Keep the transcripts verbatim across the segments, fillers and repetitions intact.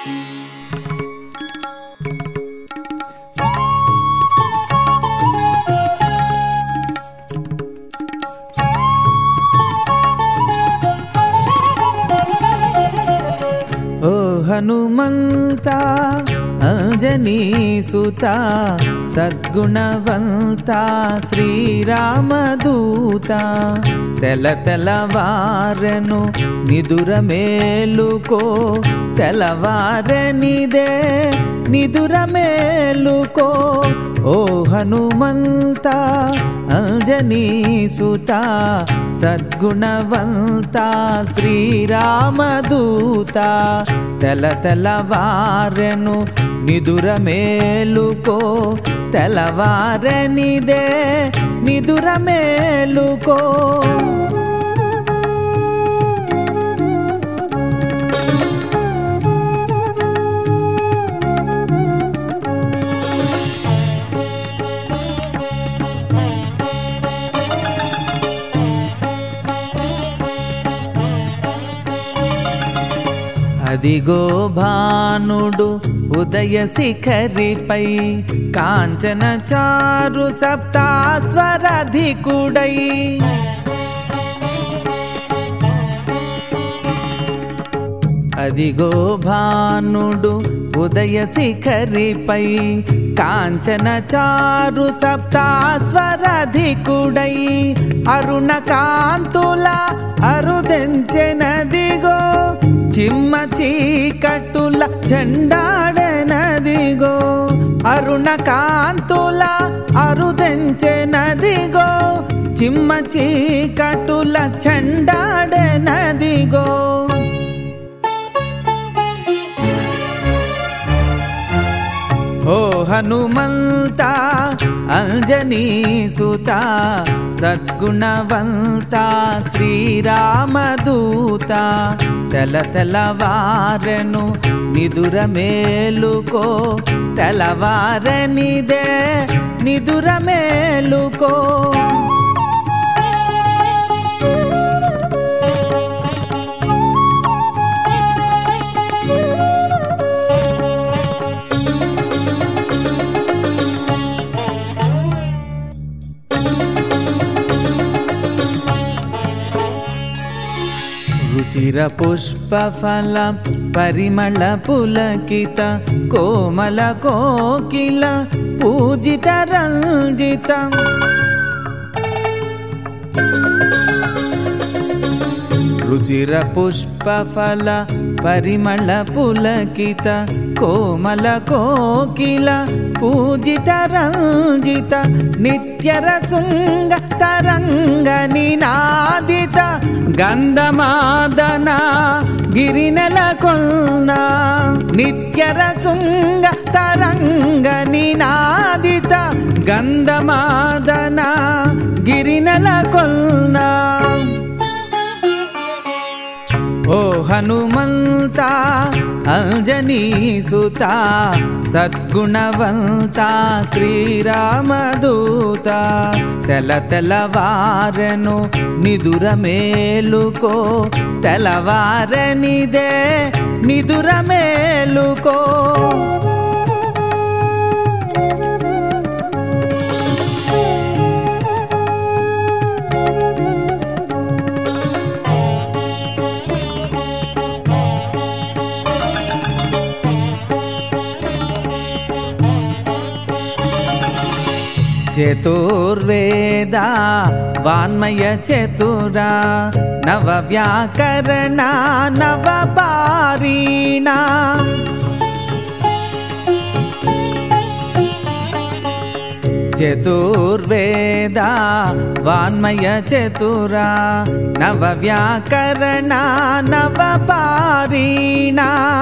ఓ హనుమంత అంజనీ సుత సద్గుణవంత శ్రీరామదూత తెల తెలవారెను నిదుర మేలుకో తెలవారెనిదే నిదుర మేలుకో ఓ హనుమంత అంజనీ సుత సద్గుణవంత శ్రీరామదూత తెల తెలవారెను నిదుర మేలుకో తెలవారెనిదే నిదుర మేలుకో అదిగో భానుడు ఉదయ శిఖరిపై కాంచన చారు సప్తాస్వరధికుడై అదిగో భానుడు ఉదయ శిఖరిపై కాంచన చారు సప్తాస్వరధికుడై అరుణ కాంతుల అరుదెంచెనదిగో చిమ్మ చీకట్టుల చెండాడెనదిగో అరుణ కాంతుల అరుదెంచెనదిగో చిమ్మ చీకట్టుల చెండాడెనదిగో ఓ హనుమంత అంజనీ సుత సద్గుణవంత శ్రీరామదూత తెల తెలవారెను నిదుర మేలుకో తెలవారెనిదే నిదుర మేలుకో రుచిర పుష్పఫల పరిమళ పులకిత కోమల కోకిల పూజిత రంజిత రుచిర పుష్పఫల పరిమళ పులకిత కోమల కోకిల పూజిత రంజిత నిత్యరసుంగ తరంగ నినాదిత గంధమాదన గిరినెల కొన్న నిత్యరసుంగ తరంగ నినాదిత గంధమాదన గిరినెల కొన్న ఓ హనుమంత అంజనీ సుత సద్గుణవంత శ్రీరామదూత తెల తెలవారెను నిదుర మేలుకో తెలవారెనిదే నిదుర మేలుకో చతుర్వేద వాన్మయ చతురా నవ వ్యాకరణ నవ పారీణ చతుర్వేద వాన్మయ చతురా నవ వ్యాకరణ నవ పారీణ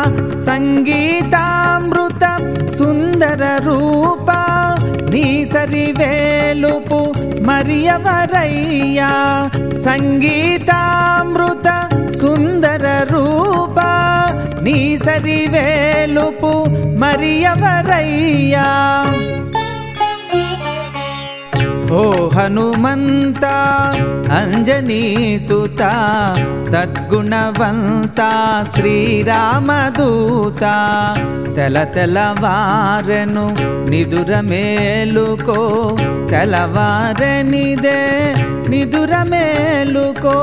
సంగీతామృత సుందర రూప నీ సరి వేలుపు మరియవరయ్యా సంగీతామృత సుందర రూప నీ సరి వేలుపు మరియవరయ్యా ఓ హనుమంత అంజనీ సుత సద్గుణవంత శ్రీరామదూత తెల తెలవారెను నిదుర మేలుకో తెలవారెనిదే నిదుర మేలుకో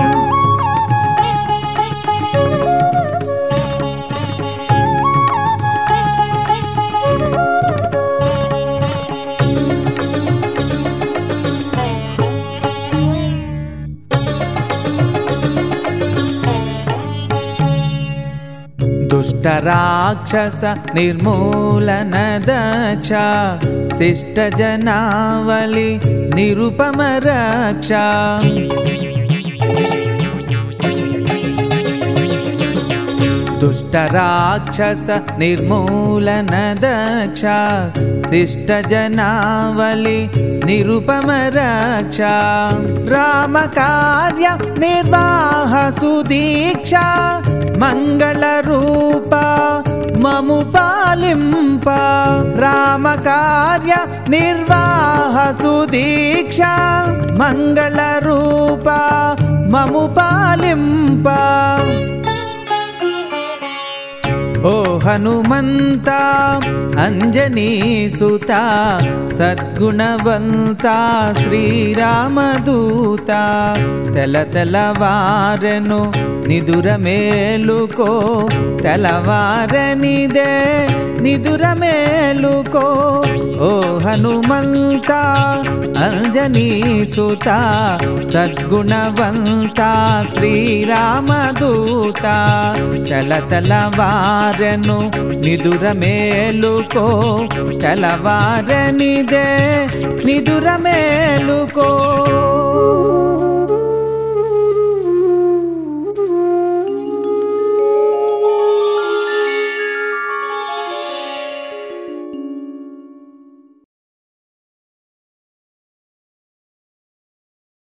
దుష్ట రాక్షస నిర్మూలన దక్ష శిష్ట జనావళి నిరుపమ రక్ష దుష్ట రాక్షస నిర్మూలన దక్ష శిష్ట జనావళి నిరుపమ రక్ష రామ కార్య నిర్వాహ సుదీక్ష మంగళ రూప మము పాలింప రామ కార్య నిర్వాహ సుదీక్ష మంగళ రూప మము పాలింప ఓ హనుమంత అంజనీ సుత సద్గుణవంత శ్రీరామదూత తెల తెలవారెను నిదుర మేలుకో తెలవారనిదే నిదుర మేలుకో ఓ హనుమంత అంజనీ సుత సద్గుణవంత శ్రీరామదూత తెల తెలవారెను నిదుర మేలుకో తెలవారనిదే నిదుర మేలుకో